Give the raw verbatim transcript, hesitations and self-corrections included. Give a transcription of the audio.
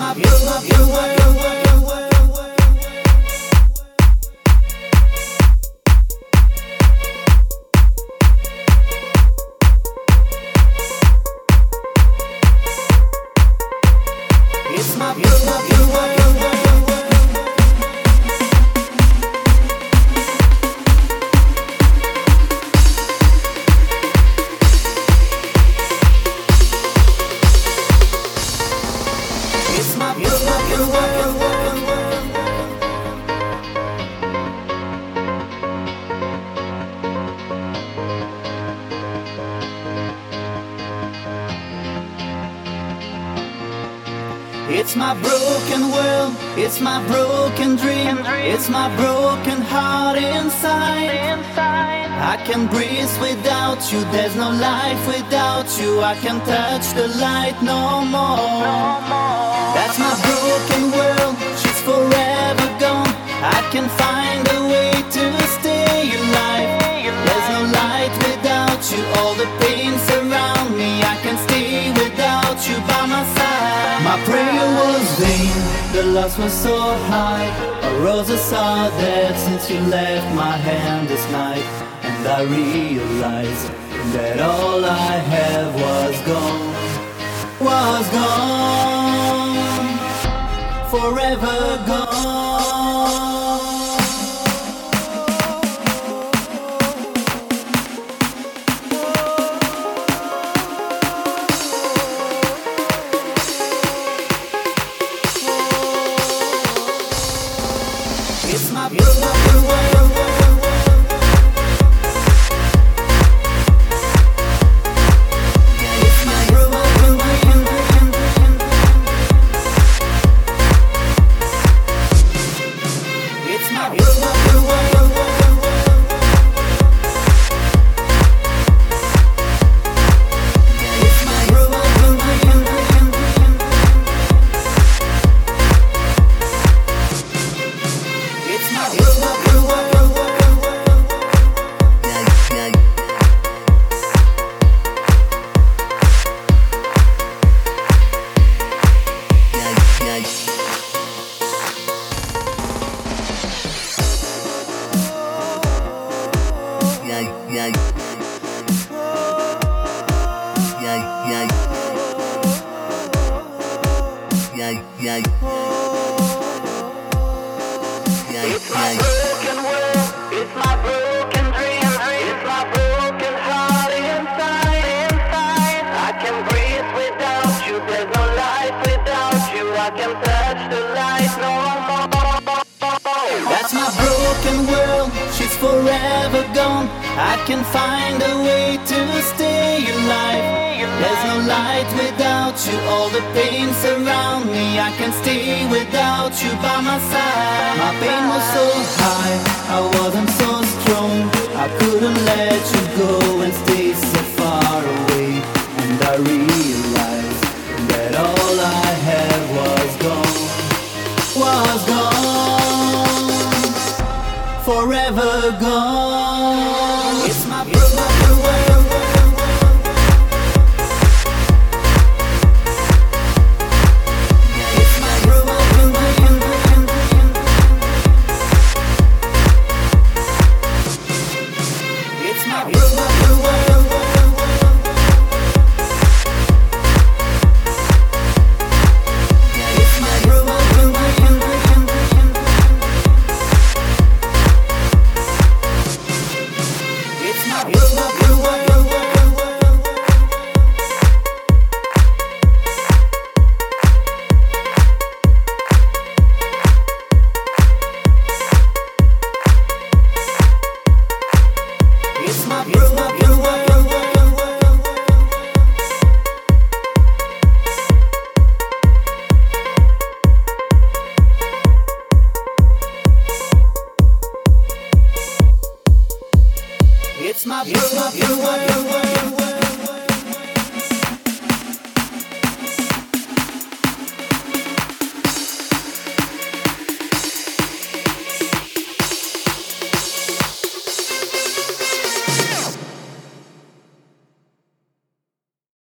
my beautiful world. It's my beautiful world. It's my beautiful world. It's my broken world, it's my broken dream, it's my broken heart inside. I can breathe without you, there's no life without you. I can touch the light no more. That's my broken world, she's forever gone. I can find a way to stay alive. There's no light without you, all the pain surround me. I can stay without you by my side. My prayer was vain, the loss was so high. A roses are dead since you left my hand this night. And I realized that all I have was gone, was gone, forever gone. It's my beautiful world. It's my broken dream. It's my beautiful world. It's my broken dream. It's my beautiful world. It's my broken world, it's my broken dream, it's my broken heart inside, inside. I can breathe without you, there's no life without you. I can touch the light no more. That's my broken world, she's forever gone. I can find a way to stay alive. There's no light without you, all the pain surround me. I can stay without you by my side. My pain was so high, I wasn't so strong. I couldn't let you go and stay so far away. And I realized that all I had was gone, was gone, forever gone.